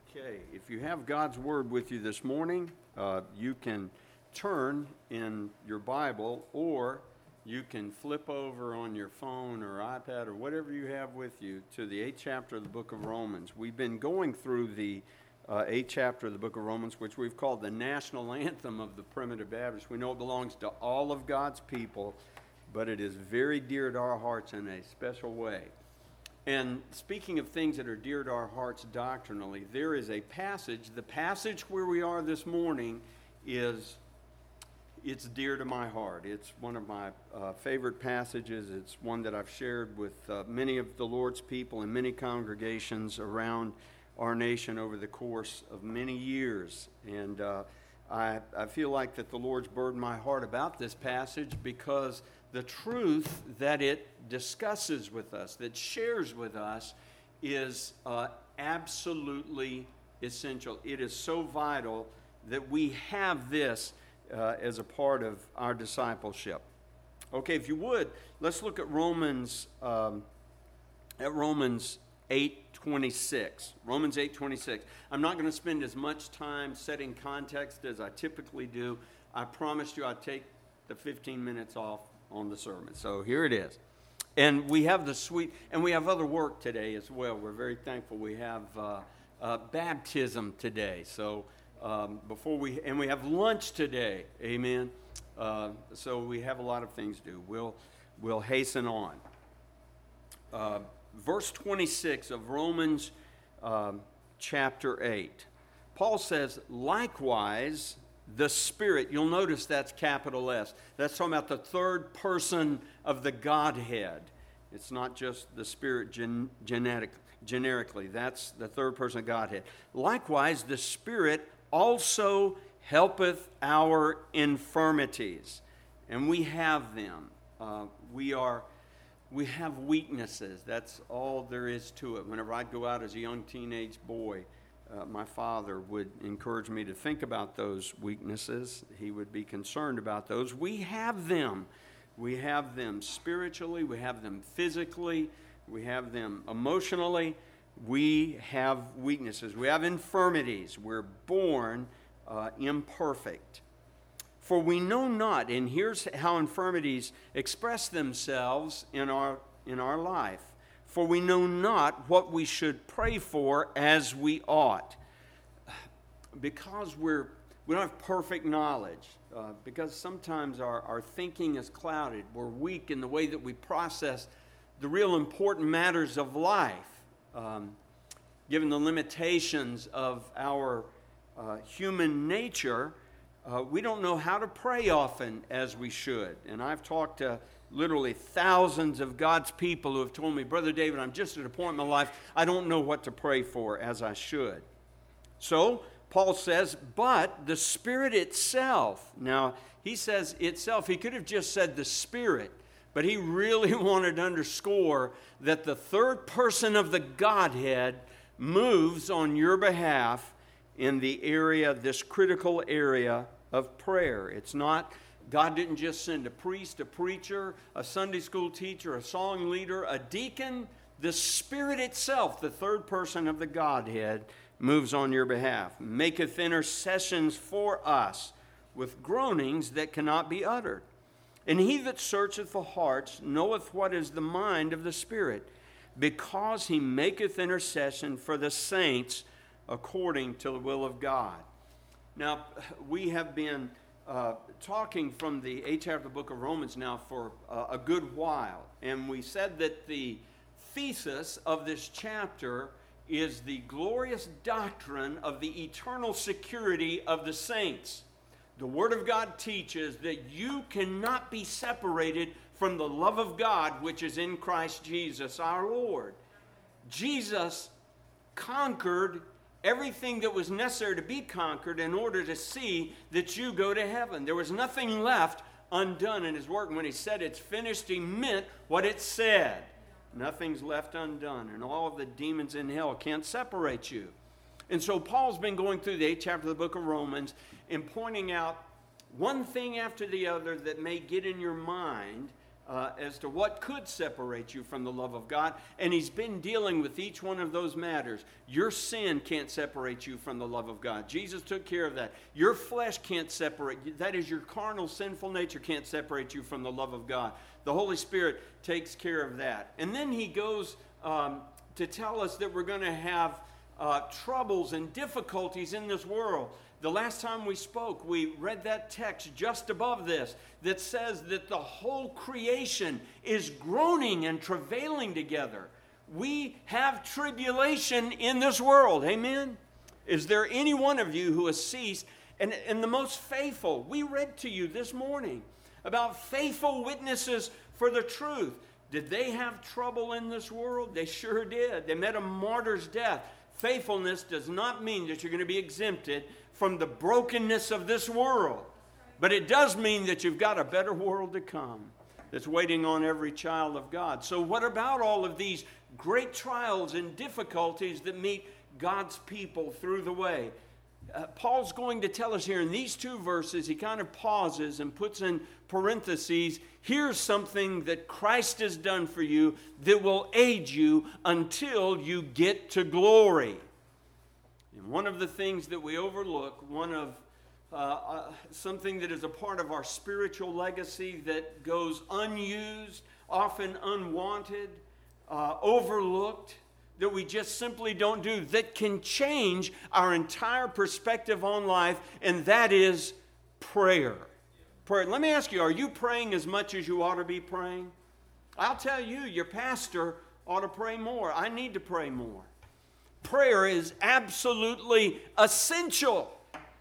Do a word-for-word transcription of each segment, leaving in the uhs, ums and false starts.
Okay, if you have God's Word with you this morning, uh, you can turn in your Bible, or you can flip over on your phone or iPad or whatever you have with you to the eighth chapter of the book of Romans. We've been going through the uh, eighth chapter of the book of Romans, which we've called the national anthem of the Primitive Baptists. We know it belongs to all of God's people, but it is very dear to our hearts in a special way. And speaking of things that are dear to our hearts doctrinally, there is a passage, the passage where we are this morning is, it's dear to my heart. It's one of my uh, favorite passages. It's one that I've shared with uh, many of the Lord's people and many congregations around our nation over the course of many years. And uh, I, I feel like that the Lord's burdened my heart about this passage because the truth that it discusses with us, that shares with us, is uh, absolutely essential. It is so vital that we have this uh, as a part of our discipleship. Okay, if you would, let's look at Romans um, at Romans eight twenty-six. Romans eight twenty-six. I'm not going to spend as much time setting context as I typically do. I promised you I'd take the fifteen minutes off on the sermon. So here it is. And we have the sweet, and we have other work today as well. We're very thankful. We have uh, uh, baptism today. So um, before we, and we have lunch today. Amen. Uh, so we have a lot of things to do. We'll, we'll hasten on. Uh, verse twenty-six of Romans um, chapter eight. Paul says, likewise, the Spirit, you'll notice that's capital S. That's talking about the third person of the Godhead. It's not just the Spirit gen- genetic, generically. That's the third person of Godhead. Likewise, the Spirit also helpeth our infirmities. And we have them. Uh, we are, we have weaknesses. That's all there is to it. Whenever I'd go out as a young teenage boy, Uh, my father would encourage me to think about those weaknesses. He would be concerned about those. We have them. We have them spiritually. We have them physically. We have them emotionally. We have weaknesses. We have infirmities. We're born uh, imperfect. For we know not, and here's how infirmities express themselves in our in our life. For we know not what we should pray for as we ought. Because we're, we don't have perfect knowledge. Uh, because sometimes our, our thinking is clouded. We're weak in the way that we process the real important matters of life. Um, given the limitations of our uh, human nature, uh, we don't know how to pray often as we should. And I've talked to literally thousands of God's people who have told me, Brother David, I'm just at a point in my life, I don't know what to pray for as I should. So, Paul says, but the Spirit itself. Now, he says itself. He could have just said the Spirit, but he really wanted to underscore that the third person of the Godhead moves on your behalf in the area, this critical area of prayer. It's not God didn't just send a priest, a preacher, a Sunday school teacher, a song leader, a deacon. The Spirit itself, the third person of the Godhead, moves on your behalf, maketh intercessions for us with groanings that cannot be uttered. And he that searcheth the hearts knoweth what is the mind of the Spirit, because he maketh intercession for the saints according to the will of God. Now, we have been Uh, talking from the eighth chapter of the book of Romans now for uh, a good while. And we said that the thesis of this chapter is the glorious doctrine of the eternal security of the saints. The Word of God teaches that you cannot be separated from the love of God which is in Christ Jesus our Lord. Jesus conquered everything that was necessary to be conquered in order to see that you go to heaven. There was nothing left undone in his work. When he said it's finished, he meant what it said. Nothing's left undone, and all of the demons in hell can't separate you. And so Paul's been going through the eighth chapter of the book of Romans and pointing out one thing after the other that may get in your mind uh, as to what could separate you from the love of God. And he's been dealing with each one of those matters. Your sin can't separate you from the love of God. Jesus took care of that. Your flesh can't separate you. That is, your carnal, sinful nature can't separate you from the love of God. The Holy Spirit takes care of that. And then he goes um, to tell us that we're going to have uh, troubles and difficulties in this world. The last time we spoke, we read that text just above this that says that the whole creation is groaning and travailing together. We have tribulation in this world. Amen? Is there any one of you who has ceased? And, and the most faithful, we read to you this morning about faithful witnesses for the truth. Did they have trouble in this world? They sure did. They met a martyr's death. Faithfulness does not mean that you're going to be exempted from the brokenness of this world. But it does mean that you've got a better world to come that's waiting on every child of God. So what about all of these great trials and difficulties that meet God's people through the way? Uh, Paul's going to tell us here in these two verses, he kind of pauses and puts in parentheses, here's something that Christ has done for you that will aid you until you get to glory. And one of the things that we overlook, one of uh, uh, something that is a part of our spiritual legacy that goes unused, often unwanted, uh, overlooked, that we just simply don't do, that can change our entire perspective on life, and that is prayer. Prayer. Let me ask you, are you praying as much as you ought to be praying? I'll tell you, your pastor ought to pray more. I need to pray more. Prayer is absolutely essential.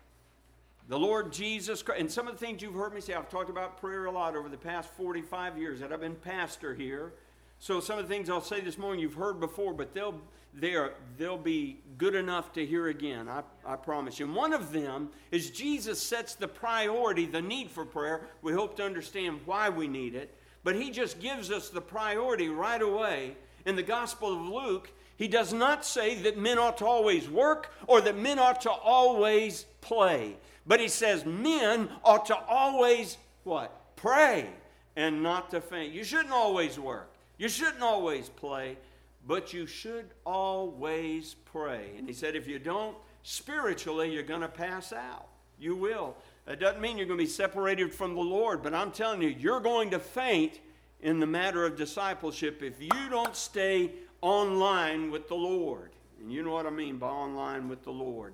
The Lord Jesus Christ, and some of the things you've heard me say, I've talked about prayer a lot over the past forty-five years that I've been pastor here. So some of the things I'll say this morning you've heard before, but they'll, they're, they'll be good enough to hear again, I, I promise you. And one of them is Jesus sets the priority, the need for prayer. We hope to understand why we need it. But he just gives us the priority right away. In the Gospel of Luke, he does not say that men ought to always work or that men ought to always play. But he says men ought to always, what? Pray and not to faint. You shouldn't always work. You shouldn't always play, but you should always pray. And he said if you don't, spiritually, you're going to pass out. You will. It doesn't mean you're going to be separated from the Lord, but I'm telling you, you're going to faint in the matter of discipleship if you don't stay online with the Lord. And you know what I mean by online with the Lord.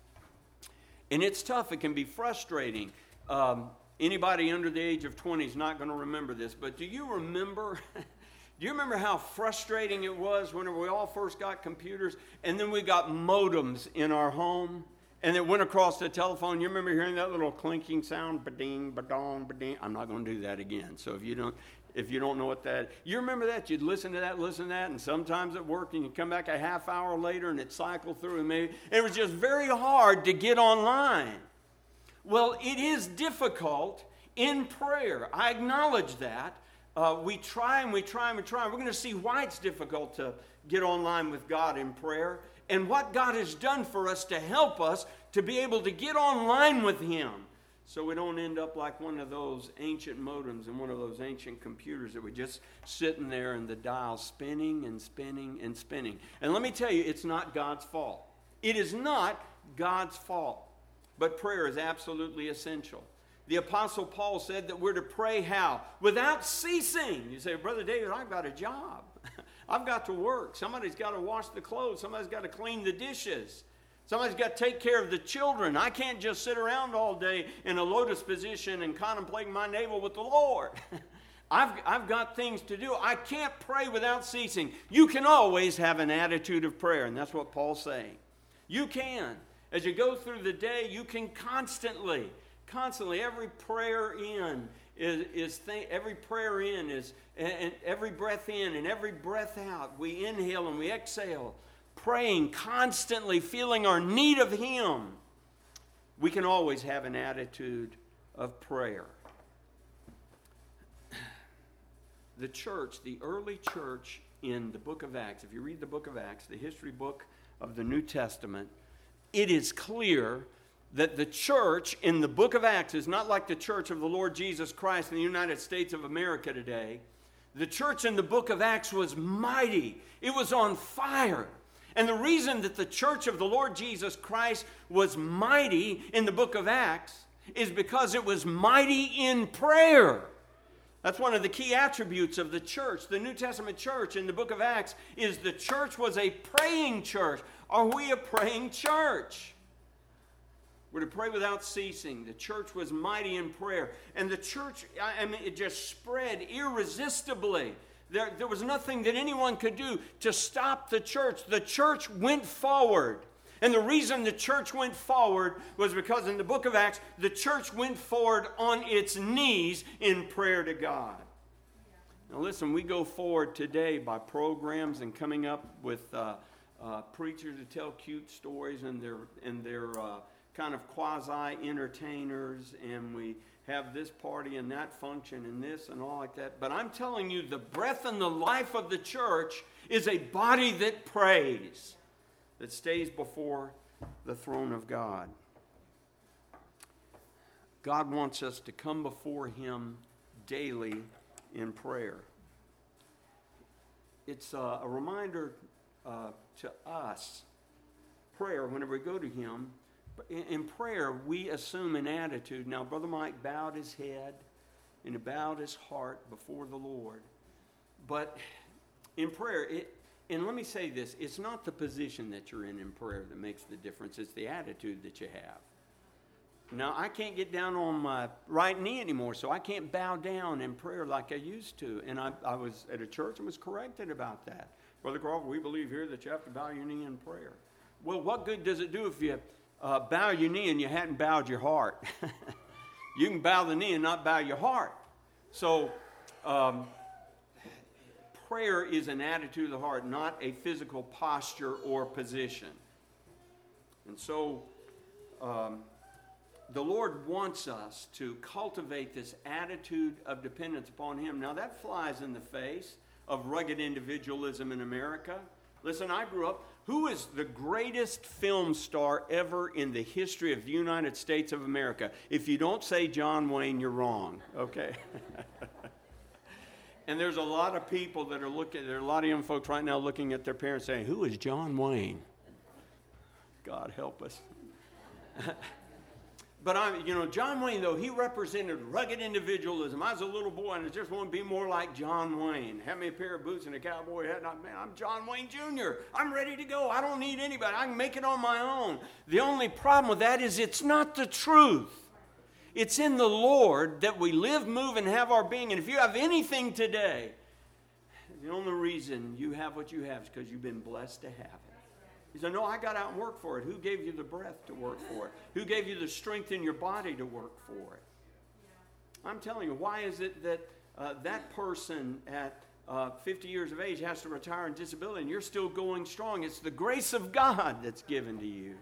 And it's tough. It can be frustrating. Um, anybody under the age of twenty is not going to remember this, but do you remember... Do you remember how frustrating it was when we all first got computers and then we got modems in our home and it went across the telephone? You remember hearing that little clinking sound? Ba-ding, ba-dong, ba-ding. I'm not going to do that again. So if you don't if you don't know what that, you remember that? You'd listen to that, listen to that, and sometimes it worked and you'd come back a half hour later and it cycled through and maybe it was just very hard to get online. Well, it is difficult in prayer. I acknowledge that. Uh, we try and we try and we try. We're going to see why it's difficult to get online with God in prayer and what God has done for us to help us to be able to get online with Him so we don't end up like one of those ancient modems and one of those ancient computers that we just sitting there and the dial spinning and spinning and spinning. And let me tell you, it's not God's fault. It is not God's fault. But prayer is absolutely essential. The Apostle Paul said that we're to pray how? Without ceasing. You say, Brother David, I've got a job. I've got to work. Somebody's got to wash the clothes. Somebody's got to clean the dishes. Somebody's got to take care of the children. I can't just sit around all day in a lotus position and contemplating my navel with the Lord. I've, I've got things to do. I can't pray without ceasing. You can always have an attitude of prayer, and that's what Paul's saying. You can. As you go through the day, you can constantly... Constantly, every prayer in is, is th- every prayer in is, and, and every breath in and every breath out. We inhale and we exhale, praying constantly, feeling our need of Him. We can always have an attitude of prayer. The church, the early church in the book of Acts, if you read the book of Acts, the history book of the New Testament, it is clear that the church in the book of Acts is not like the church of the Lord Jesus Christ in the United States of America today. The church in the book of Acts was mighty. It was on fire. And the reason that the church of the Lord Jesus Christ was mighty in the book of Acts is because it was mighty in prayer. That's one of the key attributes of the church. The New Testament church in the book of Acts is the church was a praying church. Are we a praying church? We're to pray without ceasing. The church was mighty in prayer. And the church, I mean, it just spread irresistibly. There, there was nothing that anyone could do to stop the church. The church went forward. And the reason the church went forward was because in the book of Acts, the church went forward on its knees in prayer to God. Now listen, we go forward today by programs and coming up with uh, uh, preachers who tell cute stories and their, and their uh, kind of quasi-entertainers, and we have this party and that function and this and all like that. But I'm telling you, the breath and the life of the church is a body that prays, that stays before the throne of God. God wants us to come before Him daily in prayer. It's a, a reminder uh, to us, prayer, whenever we go to Him, in, in prayer, we assume an attitude. Now, Brother Mike bowed his head and he bowed his heart before the Lord. But in prayer, it And let me say this, it's not the position that you're in in prayer that makes the difference, it's the attitude that you have. Now, I can't get down on my right knee anymore, so I can't bow down in prayer like I used to. And I, I was at a church and was corrected about that. Brother Crawford, we believe here that you have to bow your knee in prayer. Well, what good does it do if you uh, bow your knee and you hadn't bowed your heart? You can bow the knee and not bow your heart. So, um, prayer is an attitude of the heart, not a physical posture or position. And so um, the Lord wants us to cultivate this attitude of dependence upon Him. Now that flies in the face of rugged individualism in America. Listen, I grew up, who is the greatest film star ever in the history of the United States of America? If you don't say John Wayne, you're wrong, okay? And there's a lot of people that are looking, there are a lot of young folks right now looking at their parents saying, who is John Wayne? God help us. But I, you know, John Wayne, though, he represented rugged individualism. I was a little boy and I just wanted to be more like John Wayne. Have me a pair of boots and a cowboy hat. And I, man, I'm John Wayne Junior I'm ready to go. I don't need anybody. I can make it on my own. The only problem with that is it's not the truth. It's in the Lord that we live, move, and have our being. And if you have anything today, the only reason you have what you have is because you've been blessed to have it. You say, no, I got out and worked for it. Who gave you the breath to work for it? Who gave you the strength in your body to work for it? I'm telling you, why is it that uh, that person at uh, fifty years of age has to retire on disability and you're still going strong? It's the grace of God that's given to you.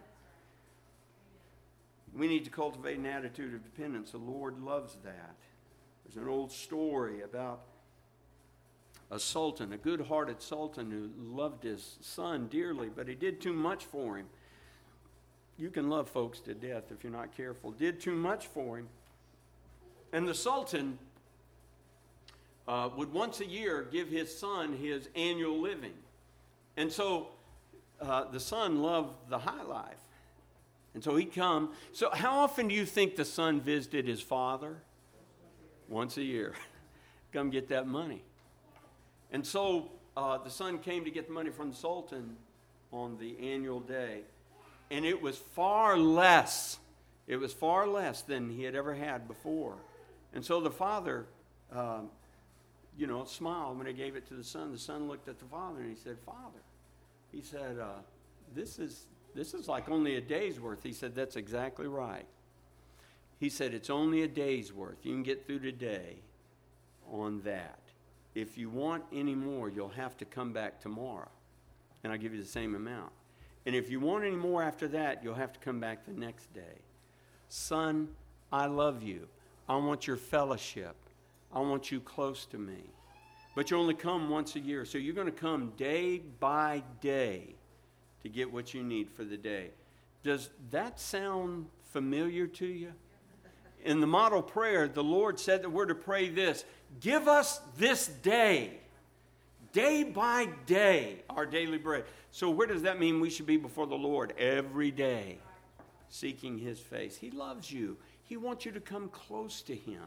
We need to cultivate an attitude of dependence. The Lord loves that. There's an old story about a sultan, a good-hearted sultan who loved his son dearly, but he did too much for him. You can love folks to death if you're not careful. Did too much for him. And the sultan uh, would once a year give his son his annual living. And so uh, the son loved the high life. And so he'd come. So how often do you think the son visited his father? Once a year. Come get that money. And so uh, the son came to get the money from the sultan on the annual day. And it was far less. It was far less than he had ever had before. And so the father, um, you know, smiled when he gave it to the son. The son looked at the father and he said, Father, he said, uh, this is... This is like only a day's worth. He said, that's exactly right. He said, it's only a day's worth. You can get through today on that. If you want any more, you'll have to come back tomorrow, and I'll give you the same amount. And if you want any more after that, you'll have to come back the next day. Son, I love you. I want your fellowship. I want you close to me. But you only come once a year, so you're going to come day by day to get what you need for the day. Does that sound familiar to you? In the model prayer, the Lord said that we're to pray this: Give us this day, day by day, our daily bread. So where does that mean we should be before the Lord? Every day, seeking his face. He loves you. He wants you to come close to him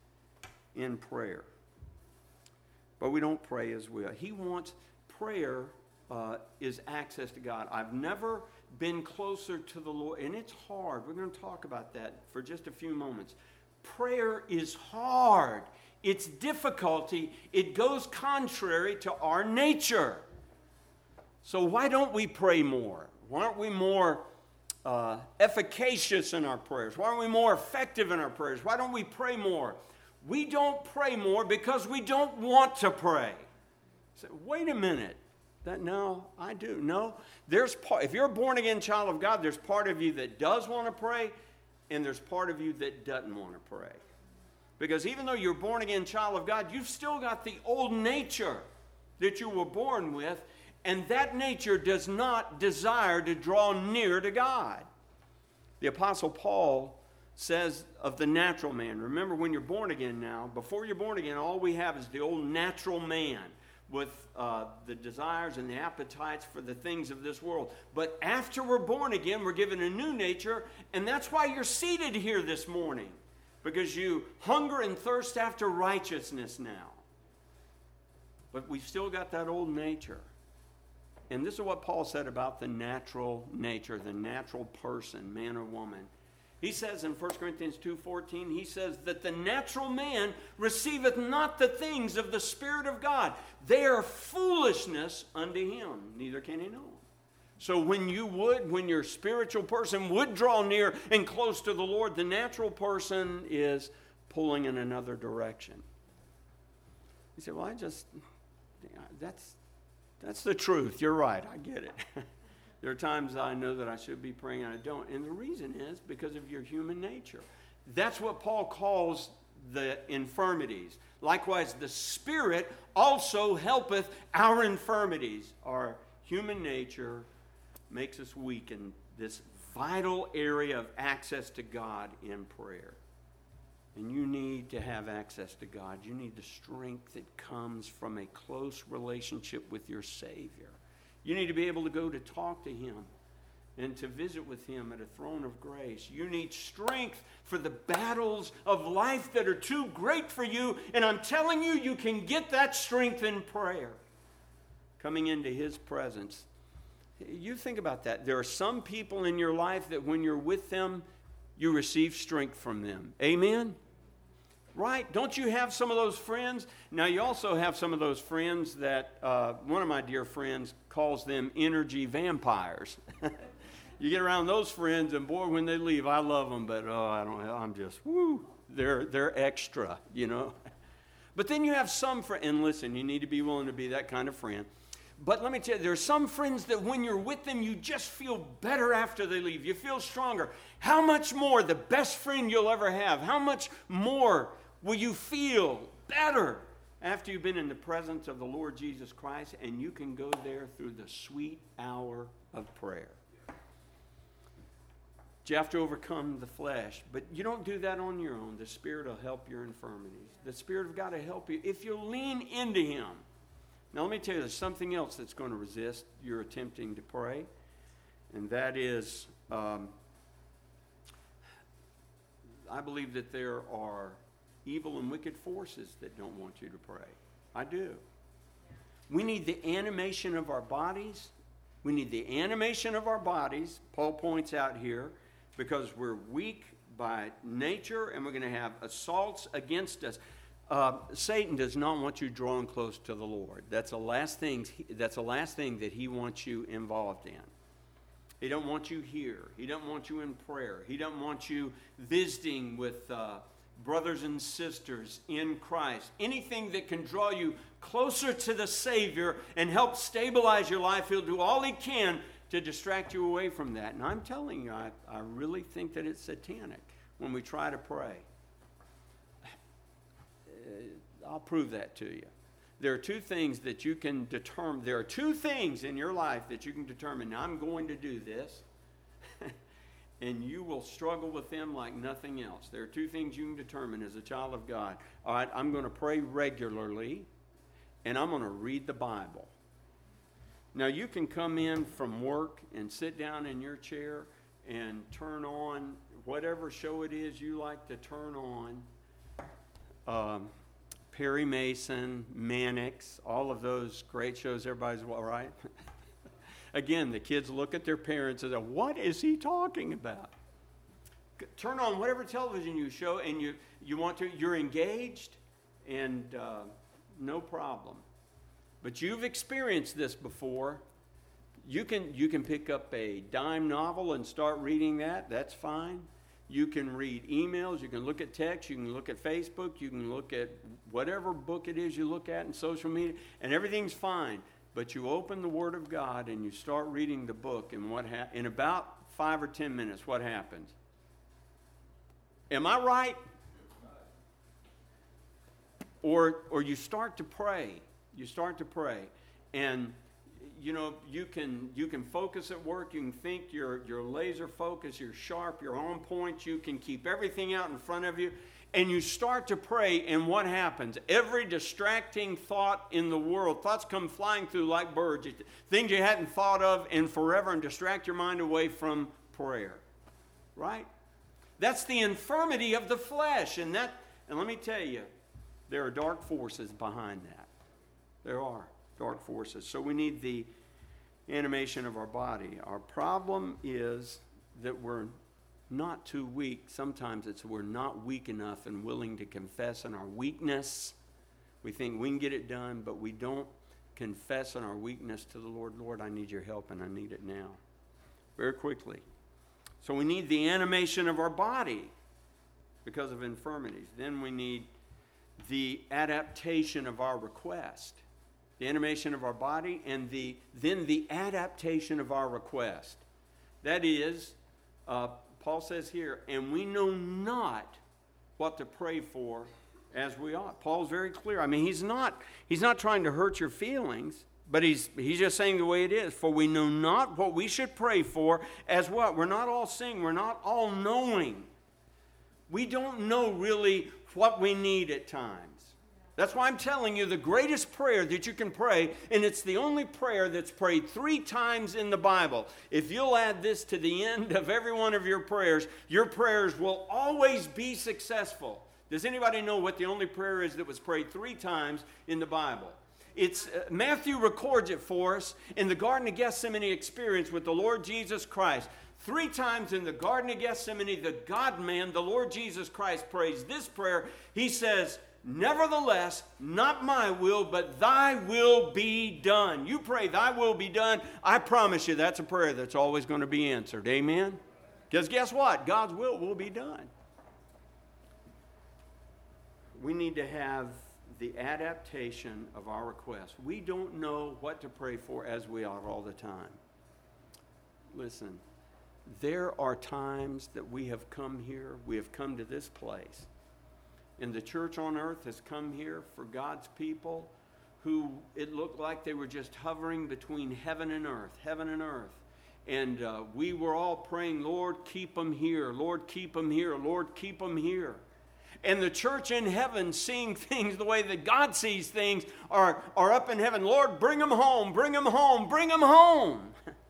in prayer. But we don't pray as well. He wants prayer uh, is access to God. I've never been closer to the Lord, and it's hard. We're going to talk about that for just a few moments. Prayer is hard. It's difficulty. It goes contrary to our nature. So why don't we pray more? Why aren't we more uh, efficacious in our prayers? Why aren't we more effective in our prayers? Why don't we pray more? We don't pray more because we don't want to pray. So, wait a minute. That, no, I do. No, there's part, if you're a born-again child of God, there's part of you that does want to pray, and there's part of you that doesn't want to pray. Because even though you're a born-again child of God, you've still got the old nature that you were born with, and that nature does not desire to draw near to God. The Apostle Paul says of the natural man, remember when you're born again now, before you're born again, all we have is the old natural man with uh, the desires and the appetites for the things of this world. But after we're born again, we're given a new nature, and that's why you're seated here this morning, because you hunger and thirst after righteousness now. But we've still got that old nature. And this is what Paul said about the natural nature, the natural person, man or woman. He says in First Corinthians two fourteen, he says that the natural man receiveth not the things of the Spirit of God. They are foolishness unto him, neither can he know them. So when you would, when your spiritual person would draw near and close to the Lord, the natural person is pulling in another direction. He said, well, I just, that's, that's the truth. You're right. I get it. There are times I know that I should be praying and I don't. And the reason is because of your human nature. That's what Paul calls the infirmities. Likewise, the Spirit also helpeth our infirmities. Our human nature makes us weak in this vital area of access to God in prayer. And you need to have access to God. You need the strength that comes from a close relationship with your Savior. You need to be able to go to talk to him and to visit with him at a throne of grace. You need strength for the battles of life that are too great for you. And I'm telling you, you can get that strength in prayer. Coming into his presence. You think about that. There are some people in your life that when you're with them, you receive strength from them. Amen? Right? Don't you have some of those friends? Now, you also have some of those friends that uh, one of my dear friends calls them energy vampires. You get around those friends, and boy, when they leave, I love them, but oh, I don't. I'm just woo. They're they're extra, you know. But then you have some friends, and listen, you need to be willing to be that kind of friend. But let me tell you, there are some friends that when you're with them, you just feel better after they leave. You feel stronger. How much more the best friend you'll ever have? How much more will you feel better after you've been in the presence of the Lord Jesus Christ, and you can go there through the sweet hour of prayer? You have to overcome the flesh, but you don't do that on your own. The Spirit will help your infirmities. The Spirit of God will help you if you lean into him. Now let me tell you, there's something else that's going to resist your attempting to pray, and that is, um, I believe that there are evil and wicked forces that don't want you to pray. I do. We need the animation of our bodies. We need the animation of our bodies, Paul points out here, because we're weak by nature and we're going to have assaults against us. Uh, Satan does not want you drawing close to the Lord. That's the last thing, that's the last thing that he wants you involved in. He don't want you here. He don't want you in prayer. He don't want you visiting with uh, brothers and sisters in Christ. Anything that can draw you closer to the Savior and help stabilize your life, he'll do all he can to distract you away from that. And I'm telling you, I, I really think that it's satanic when we try to pray. I'll prove that to you. There are two things that you can determine. There are two things in your life that you can determine. Now, I'm going to do this. and you will struggle with them like nothing else. There are two things you can determine as a child of God. All right, I'm going to pray regularly, and I'm going to read the Bible. Now, you can come in from work and sit down in your chair and turn on whatever show it is you like to turn on. Um, Perry Mason, Mannix, all of those great shows. Everybody's well, right? Again, the kids look at their parents and say, what is he talking about? Turn on whatever television you show, and you, you want to, you're engaged, and uh, no problem. But you've experienced this before. You can, you can pick up a dime novel and start reading that. That's fine. You can read emails. You can look at text. You can look at Facebook. You can look at whatever book it is you look at in social media, and everything's fine. But you open the Word of God and you start reading the book, and what ha- in about five or ten minutes, what happens? Am I right? Or, or you start to pray. You start to pray, and you know you can you can focus at work. You can think. You're you're laser focused. You're sharp. You're on point. You can keep everything out in front of you. And you start to pray, and what happens? Every distracting thought in the world, thoughts come flying through like birds, things you hadn't thought of in forever, and distract your mind away from prayer. Right? That's the infirmity of the flesh. And that, and let me tell you, there are dark forces behind that. There are dark forces. So we need the animation of our body. Our problem is that we're not too weak. Sometimes it's we're not weak enough and willing to confess in our weakness. We think we can get it done, but we don't confess in our weakness to the Lord. Lord, I need your help, and I need it now. Very quickly. So we need the animation of our body because of infirmities. Then we need the adaptation of our request. The animation of our body, and the then the adaptation of our request. That is, uh, Paul says here, and we know not what to pray for as we ought. Paul's very clear. I mean, he's not he's not trying to hurt your feelings, but he's he's just saying the way it is. For we know not what we should pray for as what? We're not all seeing. We're not all knowing. We don't know really what we need at times. That's why I'm telling you the greatest prayer that you can pray, and it's the only prayer that's prayed three times in the Bible. If you'll add this to the end of every one of your prayers, your prayers will always be successful. Does anybody know what the only prayer is that was prayed three times in the Bible? It's uh, Matthew records it for us in the Garden of Gethsemane experience with the Lord Jesus Christ. Three times in the Garden of Gethsemane, the God-man, the Lord Jesus Christ, prays this prayer. He says, nevertheless, not my will, but thy will be done. You pray, thy will be done. I promise you that's a prayer that's always going to be answered. Amen? Because guess what? God's will will be done. We need to have the adaptation of our request. We don't know what to pray for as we ought all the time. Listen, there are times that we have come here, we have come to this place, and the church on earth has come here for God's people who it looked like they were just hovering between heaven and earth, heaven and earth. And uh, we were all praying, Lord, keep them here. Lord, keep them here. Lord, keep them here. And the church in heaven, seeing things the way that God sees things, are, are up in heaven. Lord, bring them home, bring them home, bring them home.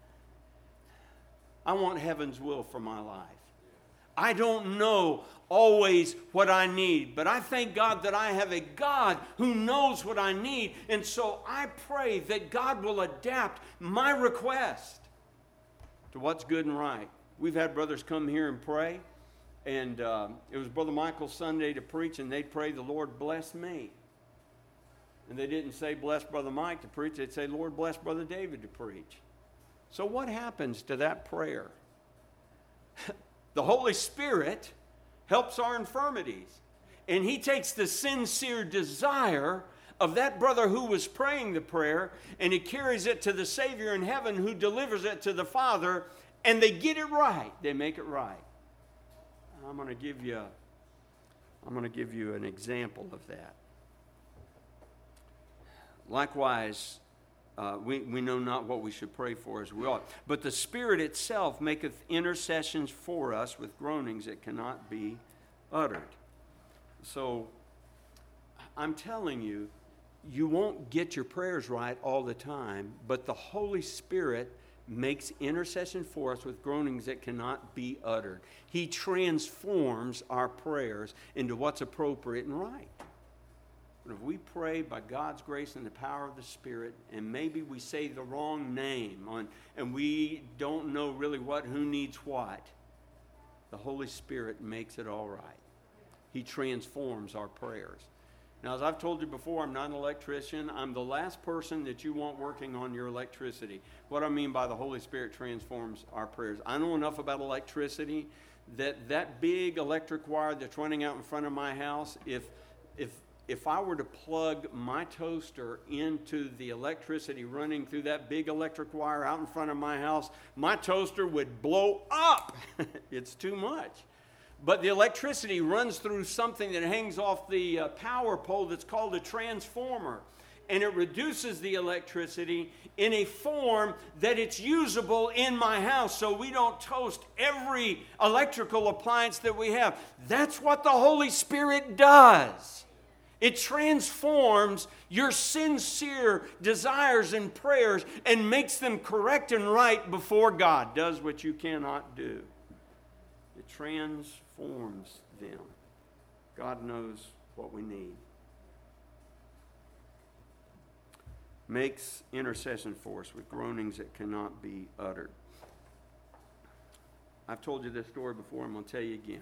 I want heaven's will for my life. I don't know always what I need, but I thank God that I have a God who knows what I need, and so I pray that God will adapt my request to what's good and right. We've had brothers come here and pray, and uh, it was Brother Michael's Sunday to preach, and they'd pray, the Lord bless me. And they didn't say bless Brother Mike to preach, they'd say, Lord bless Brother David to preach. So what happens to that prayer? The Holy Spirit helps our infirmities. And he takes the sincere desire of that brother who was praying the prayer, and he carries it to the Savior in heaven who delivers it to the Father, and they get it right. They make it right. I'm going to give you, I'm going to give you an example of that. Likewise, uh, we, we know not what we should pray for as we ought. But the Spirit itself maketh intercessions for us with groanings that cannot be uttered. So I'm telling you, you won't get your prayers right all the time, but the Holy Spirit makes intercession for us with groanings that cannot be uttered. He transforms our prayers into what's appropriate and right. But if we pray by God's grace and the power of the Spirit, and maybe we say the wrong name, on, and we don't know really what, who needs what, the Holy Spirit makes it all right. He transforms our prayers. Now, as I've told you before, I'm not an electrician. I'm the last person that you want working on your electricity. What I mean by the Holy Spirit transforms our prayers. I know enough about electricity that that big electric wire that's running out in front of my house, if if if I were to plug my toaster into the electricity running through that big electric wire out in front of my house, my toaster would blow up. It's too much. But the electricity runs through something that hangs off the uh, power pole that's called a transformer. And it reduces the electricity in a form that it's usable in my house so we don't toast every electrical appliance that we have. That's what the Holy Spirit does. It transforms your sincere desires and prayers and makes them correct and right before God. Does what you cannot do. It transforms them. God knows what we need. Makes intercession for us with groanings that cannot be uttered. I've told you this story before. I'm going to tell you again.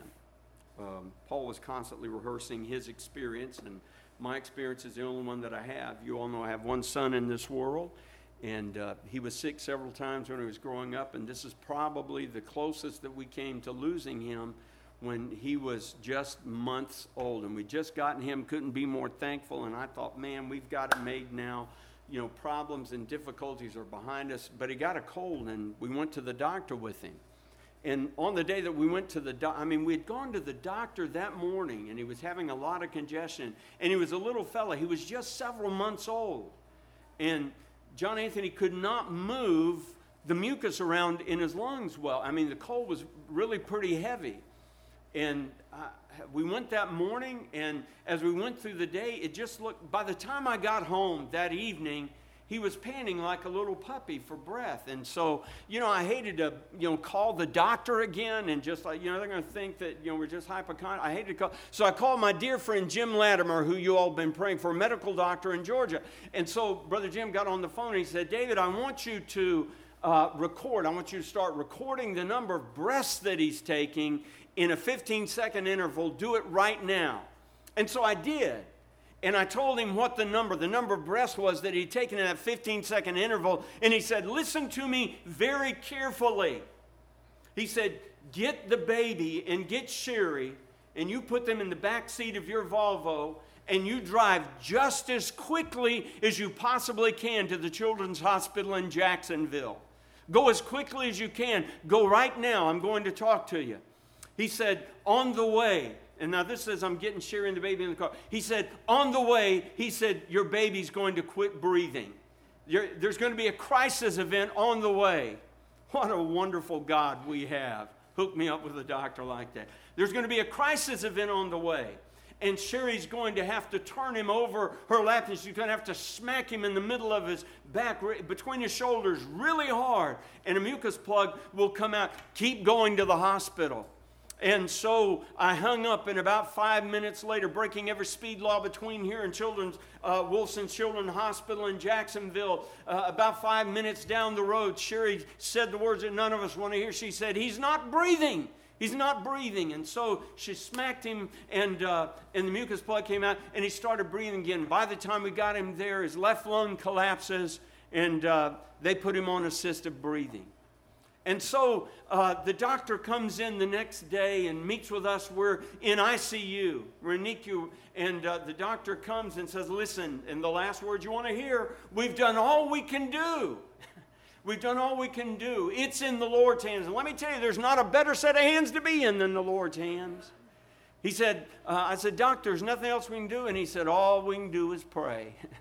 Um, Paul was constantly rehearsing his experience, and my experience is the only one that I have. You all know I have one son in this world, and uh, he was sick several times when he was growing up, and this is probably the closest that we came to losing him when he was just months old. And we just gotten him, couldn't be more thankful, and I thought, man, we've got it made now. You know, problems and difficulties are behind us. But he got a cold, and we went to the doctor with him. And on the day that we went to the doctor, I mean, we had gone to the doctor that morning, and he was having a lot of congestion. And he was a little fella. He was just several months old. And John Anthony could not move the mucus around in his lungs well. I mean, the cold was really pretty heavy. And uh, we went that morning, and as we went through the day, it just looked, by the time I got home that evening, he was panting like a little puppy for breath. And so, you know, I hated to, you know, call the doctor again and just like, you know, they're going to think that, you know, we're just hypochondriac. I hated to call. So I called my dear friend Jim Latimer, who you all have been praying for, a medical doctor in Georgia. And so Brother Jim got on the phone and he said, David, I want you to uh, record. I want you to start recording the number of breaths that he's taking in a fifteen second interval. Do it right now. And so I did. And I told him what the number, the number of breaths was that he'd taken in that fifteen second interval. And he said, listen to me very carefully. He said, get the baby and get Sherry, and you put them in the back seat of your Volvo, and you drive just as quickly as you possibly can to the Children's Hospital in Jacksonville. Go as quickly as you can. Go right now. I'm going to talk to you. He said, on the way. And now this says I'm getting Sherry and the baby in the car. He said, on the way, he said, your baby's going to quit breathing. You're, there's going to be a crisis event on the way. What a wonderful God we have. Hook me up with a doctor like that. There's going to be a crisis event on the way. And Sherry's going to have to turn him over her lap, and she's going to have to smack him in the middle of his back, between his shoulders, really hard. And a mucus plug will come out. Keep going to the hospital. And so I hung up, and about five minutes later, breaking every speed law between here and Children's uh, Wilson Children's Hospital in Jacksonville, uh, about five minutes down the road, Sherry said the words that none of us want to hear. She said, he's not breathing. He's not breathing. And so she smacked him, and uh, and the mucus plug came out, and he started breathing again. By the time we got him there, his left lung collapses, and uh, they put him on assisted breathing. And so uh, the doctor comes in the next day and meets with us. We're in I C U. We're in N I C U. And uh, the doctor comes and says, listen, and the last words you want to hear, we've done all we can do. We've done all we can do. It's in the Lord's hands. And let me tell you, there's not a better set of hands to be in than the Lord's hands. He said, uh, I said, doctor, there's nothing else we can do. And he said, all we can do is pray.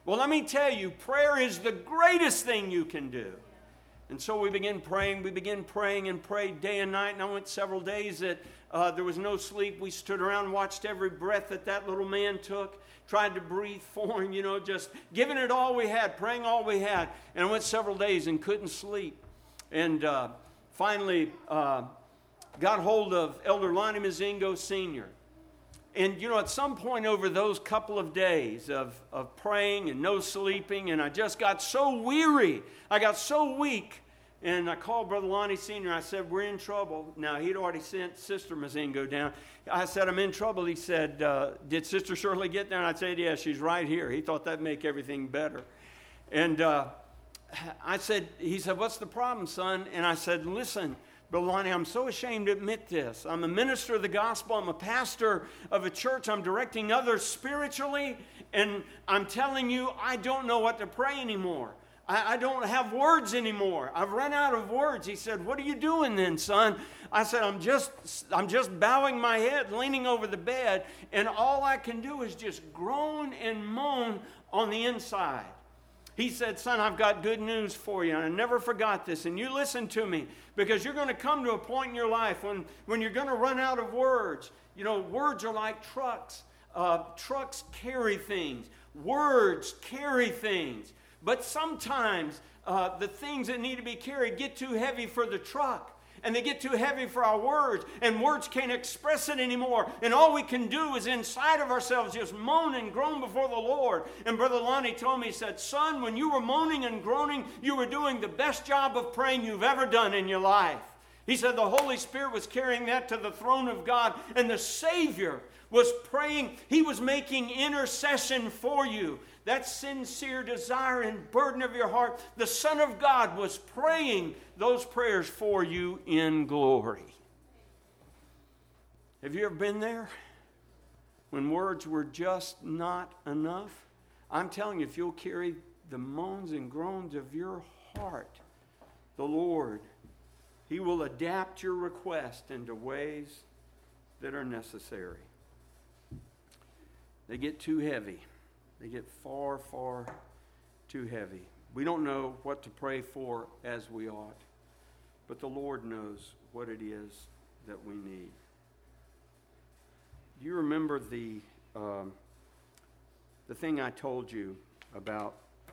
Well, let me tell you, prayer is the greatest thing you can do. And so we began praying. We began praying and prayed day and night. And I went several days that uh, there was no sleep. We stood around and watched every breath that that little man took. Tried to breathe for him, you know, just giving it all we had, praying all we had. And I went several days and couldn't sleep. And uh, finally uh, got hold of Elder Lonnie Mazingo Senior And, you know, at some point over those couple of days of, of praying and no sleeping, and I just got so weary. I got so weak. And I called Brother Lonnie Senior I said, we're in trouble. Now, he'd already sent Sister Mazingo down. I said, I'm in trouble. He said, uh, did Sister Shirley get there? And I said, yeah, she's right here. He thought that'd make everything better. And uh, I said, he said, what's the problem, son? And I said, listen, Brother Lonnie, I'm so ashamed to admit this. I'm a minister of the gospel. I'm a pastor of a church. I'm directing others spiritually. And I'm telling you, I don't know what to pray anymore. I, I don't have words anymore. I've run out of words. He said, what are you doing then, son? I said, I'm just, I'm just bowing my head, leaning over the bed, and all I can do is just groan and moan on the inside. He said, son, I've got good news for you. And I never forgot this. And you listen to me, because you're going to come to a point in your life when, when you're going to run out of words. You know, words are like trucks. Uh, trucks carry things. Words carry things. But sometimes uh, the things that need to be carried get too heavy for the truck. And they get too heavy for our words. And words can't express it anymore. And all we can do is inside of ourselves just moan and groan before the Lord. And Brother Lonnie told me, he said, son, when you were moaning and groaning, you were doing the best job of praying you've ever done in your life. He said the Holy Spirit was carrying that to the throne of God. And the Savior was praying. He was making intercession for you. That sincere desire and burden of your heart, the Son of God was praying those prayers for you in glory. Have you ever been there? When words were just not enough? I'm telling you, if you'll carry the moans and groans of your heart, the Lord, He will adapt your request into ways that are necessary. They get too heavy. They get far, far too heavy. We don't know what to pray for as we ought, but the Lord knows what it is that we need. Do you remember the um, the thing I told you about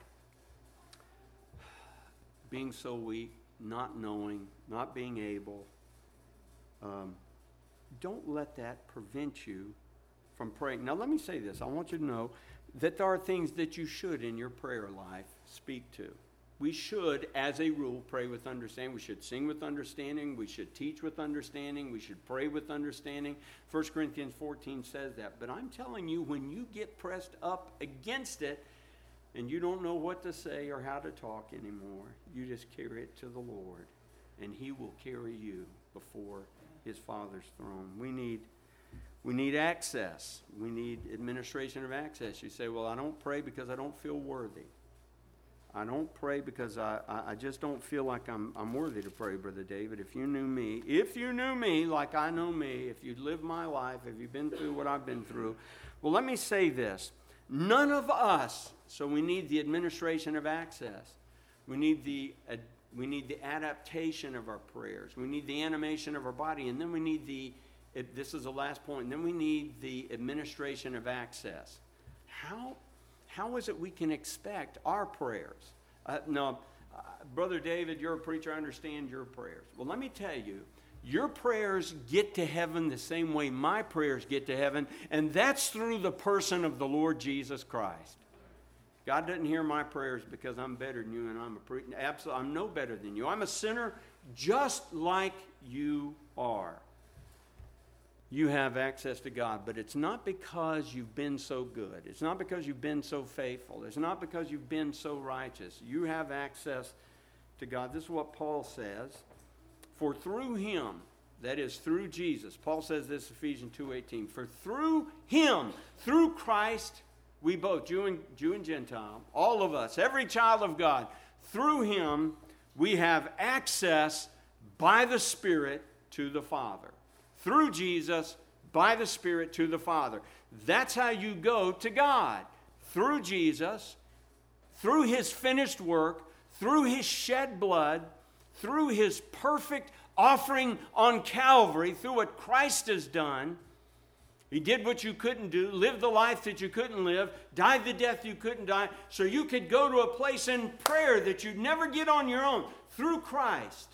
being so weak, not knowing, not being able? Um, don't let that prevent you from praying. Now, let me say this. I want you to know that there are things that you should in your prayer life speak to. We should, as a rule, pray with understanding. We should sing with understanding. We should teach with understanding. We should pray with understanding. First Corinthians fourteen says that. But I'm telling you, when you get pressed up against it and you don't know what to say or how to talk anymore, you just carry it to the Lord, and He will carry you before His Father's throne. We need We need access. We need administration of access. You say, well, I don't pray because I don't feel worthy. I don't pray because I, I, I just don't feel like I'm, I'm worthy to pray, Brother David. If you knew me, if you knew me like I know me, if you'd lived my life, if you've been through what I've been through. Well, let me say this. None of us, so we need the administration of access. We need the uh, we need the adaptation of our prayers. We need the animation of our body. And then we need the It, this is the last point. And then we need the administration of access. How, how is it we can expect our prayers? Uh, no, uh, Brother David, you're a preacher. I understand your prayers. Well, let me tell you, your prayers get to heaven the same way my prayers get to heaven, and that's through the person of the Lord Jesus Christ. God doesn't hear my prayers because I'm better than you and I'm a preacher. Absolutely, I'm no better than you. I'm a sinner just like you are. You have access to God, but it's not because you've been so good. It's not because you've been so faithful. It's not because you've been so righteous. You have access to God. This is what Paul says. For through Him, that is through Jesus, Paul says this in Ephesians two eighteen, for through Him, through Christ, we both, Jew and, Jew and Gentile, all of us, every child of God, through Him, we have access by the Spirit to the Father. Through Jesus, by the Spirit to the Father. That's how you go to God. Through Jesus, through his finished work, through his shed blood, through his perfect offering on Calvary, through what Christ has done. He did what you couldn't do, lived the life that you couldn't live, died the death you couldn't die, so you could go to a place in prayer that you'd never get on your own. Through Christ,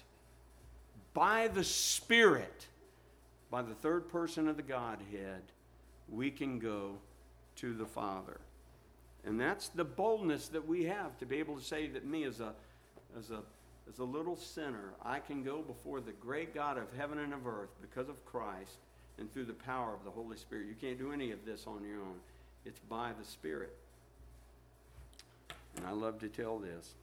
by the Spirit, by the third person of the Godhead, we can go to the Father. And that's the boldness that we have to be able to say that me as a, as a, as a little sinner, I can go before the great God of heaven and of earth because of Christ and through the power of the Holy Spirit. You can't do any of this on your own. It's by the Spirit. And I love to tell this.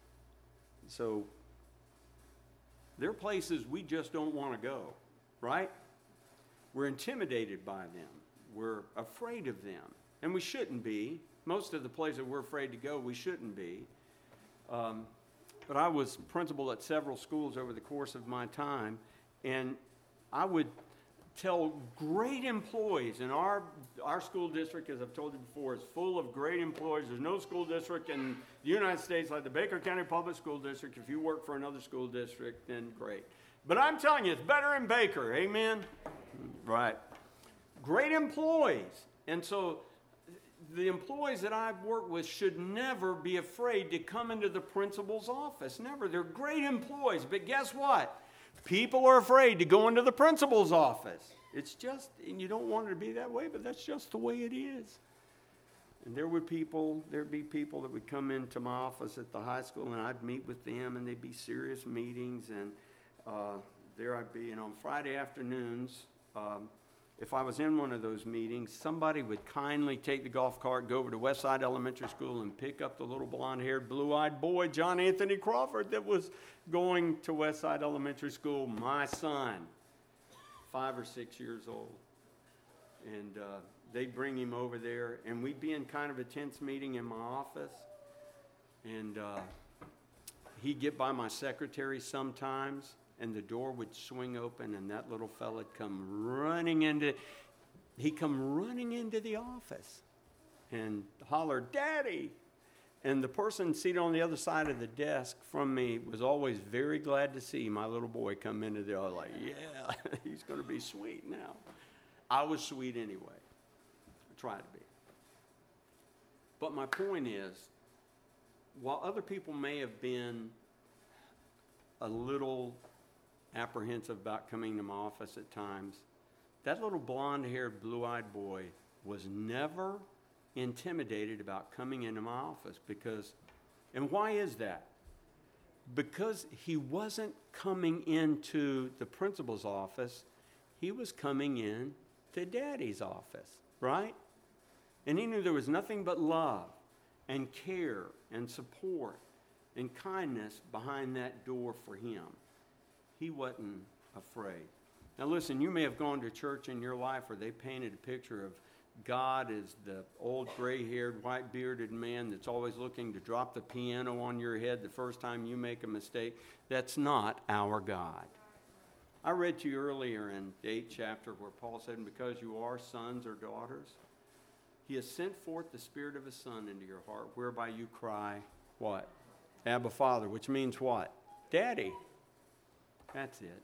So, there are places we just don't want to go, right? We're intimidated by them. We're afraid of them. And we shouldn't be. Most of the places we're afraid to go, we shouldn't be. Um, but I was principal at several schools over the course of my time, and I would tell great employees, and our, our school district, as I've told you before, is full of great employees. There's no school district in the United States like the Baker County Public School District. If you work for another school district, then great. But I'm telling you, it's better in Baker, amen? Right. Great employees. And so the employees that I've worked with should never be afraid to come into the principal's office. Never. They're great employees. But guess what? People are afraid to go into the principal's office. It's just, and you don't want it to be that way, but that's just the way it is. And there would people, there'd be people that would come into my office at the high school, and I'd meet with them, and they'd be serious meetings, and uh, there I'd be. And on Friday afternoons, um, if I was in one of those meetings, somebody would kindly take the golf cart, go over to Westside Elementary School, and pick up the little blonde-haired, blue-eyed boy, John Anthony Crawford, that was going to Westside Elementary School, my son, five or six years old. And uh, they'd bring him over there, and we'd be in kind of a tense meeting in my office. And uh, he'd get by my secretary sometimes, and the door would swing open, and that little fella'd come running into, he'd come running into the office and holler, "Daddy!" And the person seated on the other side of the desk from me was always very glad to see my little boy come into the office. Like, yeah, he's going to be sweet now. I was sweet anyway. I tried to be. But my point is, while other people may have been a little apprehensive about coming to my office at times, that little blonde-haired, blue-eyed boy was never intimidated about coming into my office. Because, and why is that? Because he wasn't coming into the principal's office, he was coming in to Daddy's office, right? And he knew there was nothing but love and care and support and kindness behind that door for him. He wasn't afraid. Now listen, you may have gone to church in your life where they painted a picture of God as the old gray-haired, white-bearded man that's always looking to drop the piano on your head the first time you make a mistake. That's not our God. I read to you earlier in the eighth chapter where Paul said, "Because you are sons or daughters, he has sent forth the Spirit of his Son into your heart, whereby you cry," what? "Abba, Father," which means what? Daddy. That's it.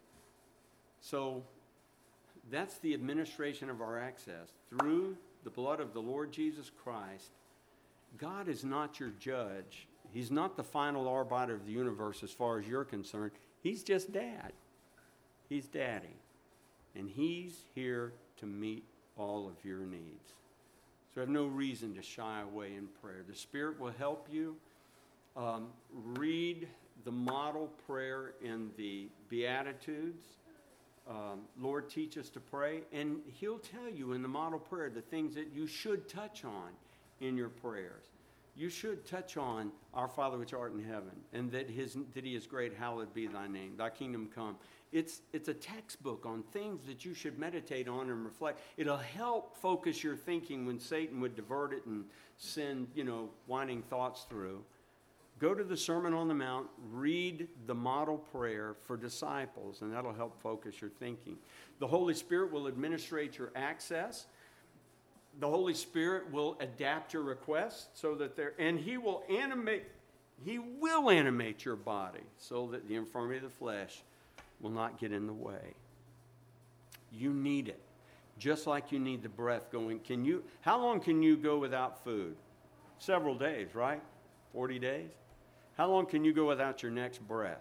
So that's the administration of our access. Through the blood of the Lord Jesus Christ, God is not your judge. He's not the final arbiter of the universe as far as you're concerned. He's just Dad. He's Daddy. And he's here to meet all of your needs. So I have no reason to shy away in prayer. The Spirit will help you. Um, read the model prayer in the Beatitudes. Um, Lord, teach us to pray. And he'll tell you in the model prayer the things that you should touch on in your prayers. You should touch on our Father which art in heaven, and that his that he is great, hallowed be thy name, thy kingdom come. It's, it's a textbook on things that you should meditate on and reflect. It'll help focus your thinking when Satan would divert it and send, you know, whining thoughts through. Go to the Sermon on the Mount, read the model prayer for disciples, and that'll help focus your thinking. The Holy Spirit will administrate your access. the Holy Spirit will adapt your requests so that they're, and He will animate, He will animate your body so that the infirmity of the flesh will not get in the way. You need it. Just like you need the breath going. Can you, how long can you go without food? Several days, right? forty days? How long can you go without your next breath?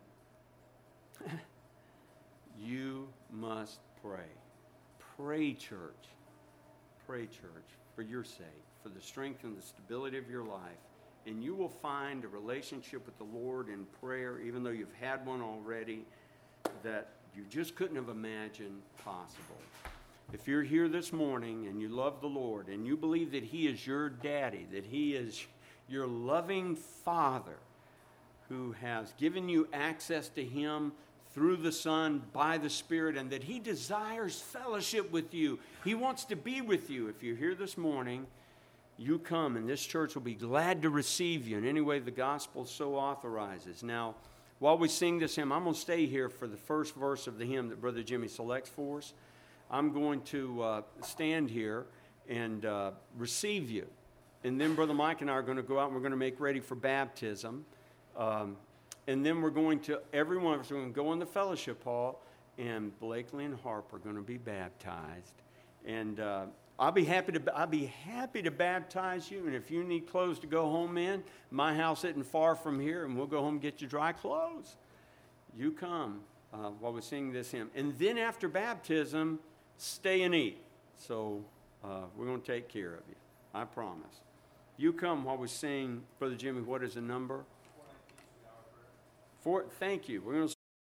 You must pray. Pray, church. Pray, church, for your sake, for the strength and the stability of your life. And you will find a relationship with the Lord in prayer, even though you've had one already, that you just couldn't have imagined possible. If you're here this morning and you love the Lord and you believe that He is your daddy, that He is your loving Father who has given you access to Him through the Son by the Spirit, and that He desires fellowship with you. He wants to be with you. If you're here this morning, you come and this church will be glad to receive you in any way the gospel so authorizes. Now, while we sing this hymn, I'm going to stay here for the first verse of the hymn that Brother Jimmy selects for us. I'm going to uh, stand here and uh, receive you. And then Brother Mike and I are going to go out and we're going to make ready for baptism. Um, and then we're going to, every one of us are going to go in the fellowship hall, and Blakely and Harper are going to be baptized. And uh, I'll be happy to I'll be happy to baptize you. And if you need clothes to go home in, my house isn't far from here, and we'll go home and get you dry clothes. You come uh, while we sing this hymn. And then after baptism, stay and eat. So uh, we're going to take care of you. I promise. You come while we sing, Brother Jimmy, what is the number? Four, thank you. We're going to